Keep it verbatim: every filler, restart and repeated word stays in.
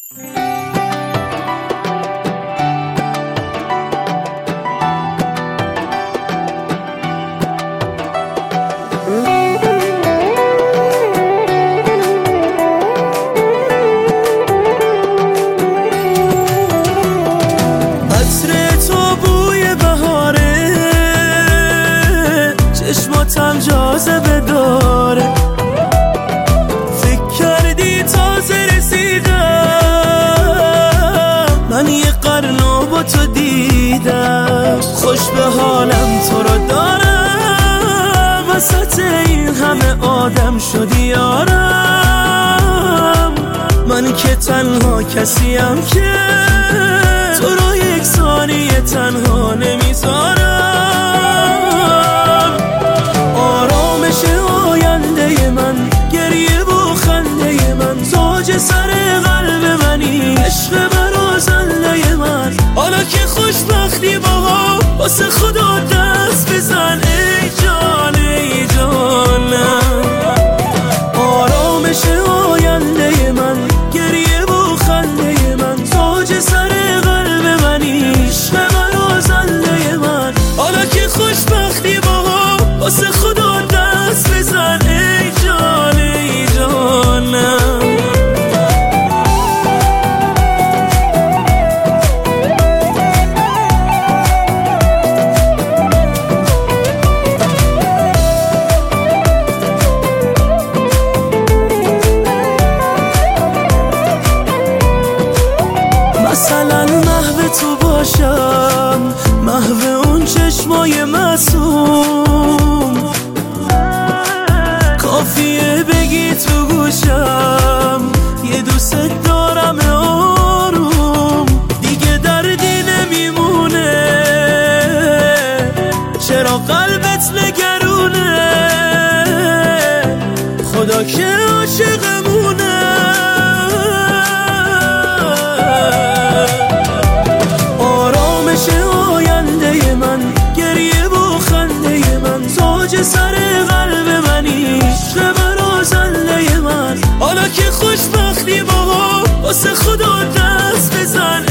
چشماتم جاذبه داره، فکر کردی تازه رسیدم، من یه قرنو با تو دیدم، خوش به حالم تو رو دارم، وسط این همه آدم شدی یارم، من که تنها کسیم که تو رو یک ثانیه تنها نمیذارم. آرامش آینده من، گریه و خنده من، تاج سر قلب منی، عشق برازنده من، حالا که خوشبختی باها واسه خدا دست بزن ای جان ای جانم. آرامش آینده من، گریه و خنده من، تاج سر قلب منی، عشق برازنده من، حالا که خوشبختی باها واسه خدا دست بزن ای جان ای جانم. مثلا محو تو باشم، محو اون چشمای معصوم، کافیه بگی تو گوشم یه دوست دارم آروم، دیگه دردی نمیمونه، چرا قلبت نگرونه، خدا که عاشقمونه. آرامش آینده من، گریه و خنده من، تاج سر قلب منی، عشق برازنده من، حالا که خوشبختی باها واسه خدا دست بزن